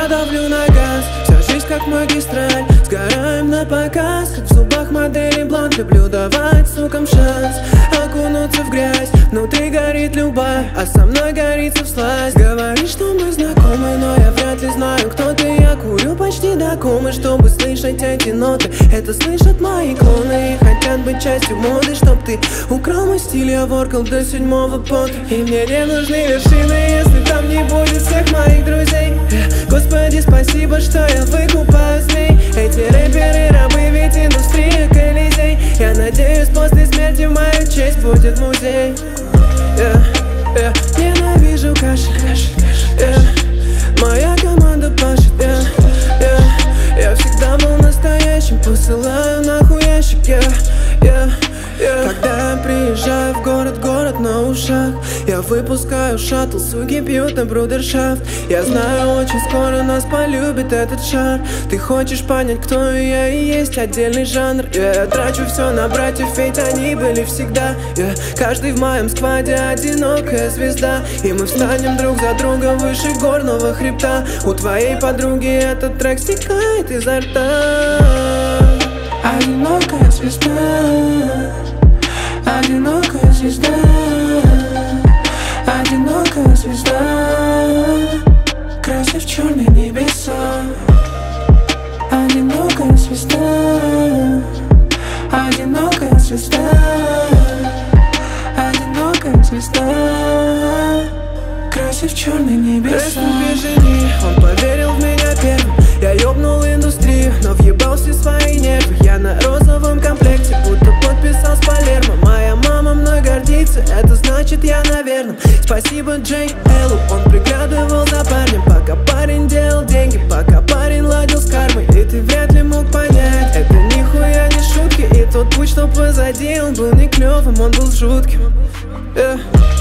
я давлю на газ. Вся жизнь как магистраль, сгораем на показ. Как в зубах модели блонд, люблю давать сукам шанс. Окунуться в грязь, внутри горит любовь, а со мной горится всласть. Говоришь, что мы знакомы, но я вряд ли знаю, кто ты. Я курю почти до комы, чтобы слышать эти ноты. Это слышат мои клоны и хотят быть частью моды. Чтоб ты украл мой стиль, я воркал до 7-го пота. И мне не нужны вершины, если там не будет всех моих друзей. Господи, спасибо, что я выкупаю змей. Эти рэперы рабы, ведь индустрия Колизей. Я надеюсь, после смерти в мою честь будет музей. Ненавижу кашель. Моя команда пашет. Я всегда был настоящим, посылаю нахуй ящик. Когда я приезжаю в город, город на ушах, я выпускаю шаттл, суки бьют на брудершафт. Я знаю, очень скоро нас полюбит этот шар. Ты хочешь понять, кто я и есть отдельный жанр. Я трачу все на братьев, ведь они были всегда. Каждый в моем скваде одинокая звезда. И мы встанем друг за друга выше горного хребта. У твоей подруги этот трек стекает изо рта. Одинокая звезда, одинокая звезда, одинокая звезда, красив черные небеса. Одинокая звезда, одинокая звезда, одинокая звезда, красив черные небеса. Он поверил в меня первым. Я ёбнул индустрию, но въебал все свои нервы. Я на розовом комплекте, будто подписал с Палермо. Моя мама мной гордится, это значит я на верном. Спасибо Джей Эллу, он приглядывал за парнем, пока парень делал деньги, пока парень ладил с кармой. И ты вряд ли мог понять, это нихуя не шутки. И тот путь, что позади, он был не клёвым, он был жутким.